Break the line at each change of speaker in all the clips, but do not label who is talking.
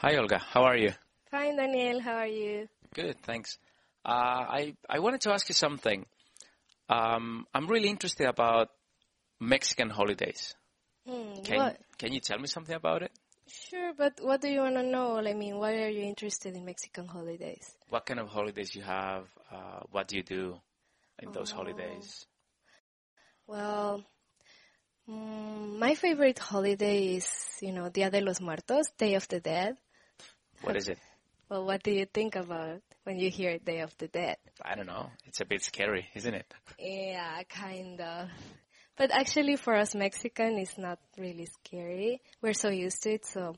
Hi, Olga. How are you?
Fine, Daniel. How are you?
Good, thanks. I wanted to ask you something. I'm really interested about Mexican holidays.
What?
Can you tell me something about it?
Sure, but what do you want to know? I mean, why are you interested in Mexican holidays?
What kind of holidays you have? What do you do in those holidays?
Well, my favorite holiday is, Dia de los Muertos, Day of the Dead.
What is it?
Well, what do you think about when you hear Day of the Dead?
I don't know. It's a bit scary, isn't it?
Yeah, kind of. But actually, for us Mexican, it's not really scary. We're so used to it. So,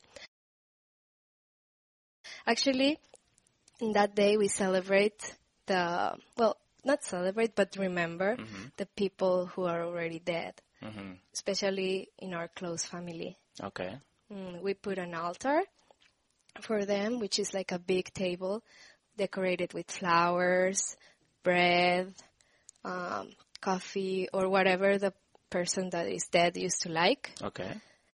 actually, in that day, we celebrate not celebrate, but remember the people who are already dead, especially in our close family.
Okay.
We put an altar for them, which is like a big table decorated with flowers, bread, coffee, or whatever the person that is dead used to like.
Okay.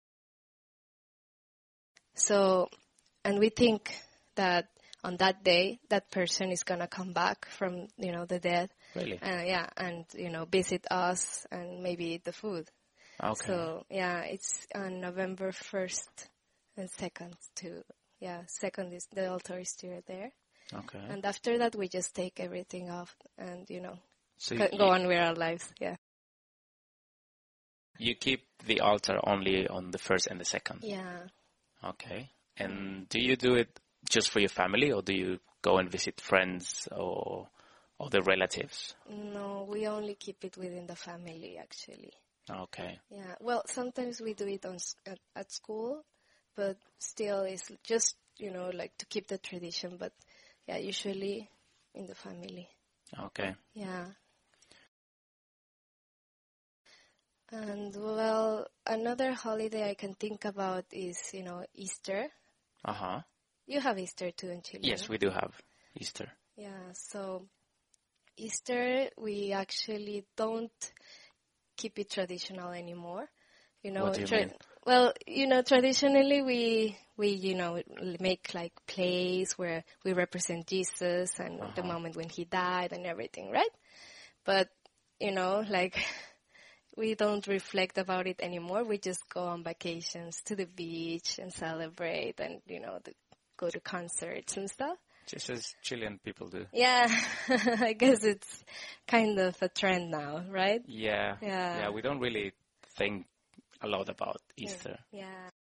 So, and we think that on that day, that person is going to come back from, the dead.
Really?
Yeah, and, visit us and maybe eat the food.
Okay.
So, yeah, it's on November 1st and 2nd too. Yeah, 2nd is the altar is still there.
Okay.
And after that, we just take everything off and,
So
go on with our lives. Yeah.
you keep the altar only on the first and the second?
Yeah.
Okay. And do you do it just for your family, or do you go and visit friends or other relatives?
No, we only keep it within the family, actually.
Okay.
Yeah. Well, sometimes we do it at school, but still it's just, like to keep the tradition. But yeah, usually in the family.
Okay.
Yeah. And well, another holiday I can think about is, Easter.
Uh-huh.
You have Easter too in Chile.
Yes,
no?
we do have Easter.
Yeah, so Easter, we actually don't keep it traditional anymore.
What do you mean?
Well, traditionally we make like plays where we represent Jesus and the moment when he died and everything, right? But, like we don't reflect about it anymore. We just go on vacations to the beach and celebrate and, go to concerts and stuff.
Just as Chilean people do.
Yeah, I guess it's kind of a trend now, right?
Yeah.
Yeah.
Yeah, we don't really think a lot about Easter.
Yeah.